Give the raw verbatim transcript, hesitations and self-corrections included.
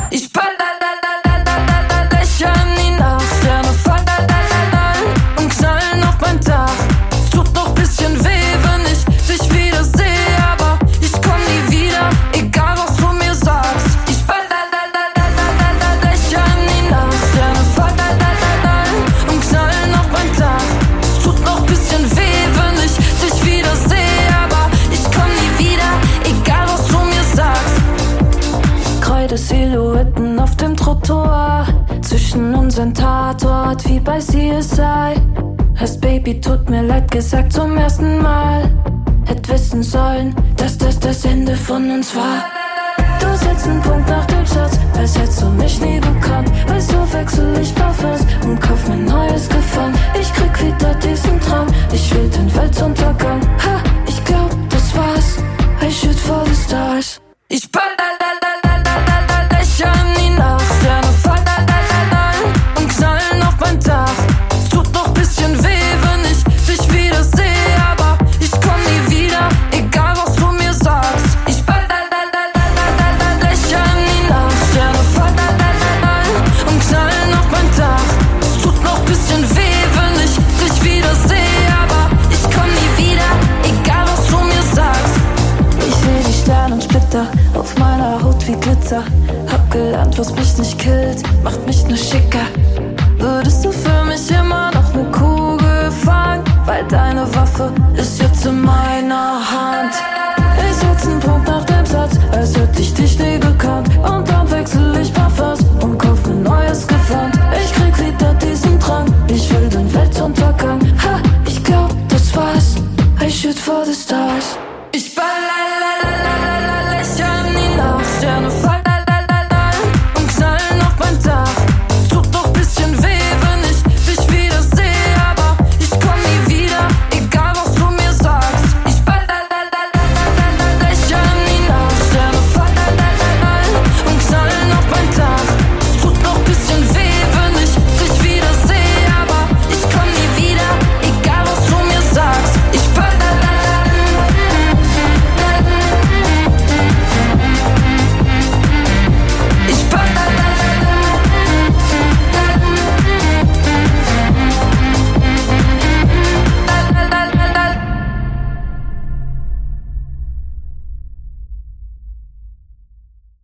Ich ball la la la la la la la, Dächer nie nach. Sterne fallen la la la la und knallen auf mein Dach. Es tut noch bisschen weh, wenn ich dich wieder sehe, aber ich komm nie wieder, egal was du mir sagst. Ich ball la la la la la la la, Dächer nie nach. Sterne fallen la la la la und knallen auf mein Dach. Es tut noch bisschen weh, wenn ich dich wieder sehe, aber ich komm nie wieder, egal was du mir sagst. Kreide Silhouetten auf dem Trottoir, zwischen unseren Tatort wie bei C S I. Hast Baby, tut mir leid gesagt zum ersten Mal. Hätt wissen sollen, dass das das Ende von uns war. Du setzt einen Punkt nach dem Satz, als hättest du mich nie bekannt. Weil so wechsel ich Parfums und kauf mir neues Gefallen. Ich krieg wieder diesen Traum, ich will den Weltuntergang. Ha, ich glaub, das war's, I shoot for the stars. Ich ball la la la la la la la, Dächer nie nach. Sterne fallen la la la la und knallen auf mein Dach. Es tut noch bisschen weh, wenn ich dich wieder sehe, aber ich komm nie wieder, egal was du mir sagst. Ich ball la la la la la la la, Dächer nie nach. Sterne fallen la la la la und knallen auf mein Dach. Es tut noch bisschen weh, wenn ich dich wieder sehe, aber ich komm nie wieder, egal was du mir sagst. Ich seh die Sternensplitter auf meiner Haut wie Glitzer. Hab gelernt, was mich nicht killt, macht mich nur schicker. Würdest du für mich immer noch ne Kugel fangen? Weil deine Waffe ist jetzt in meiner Hand.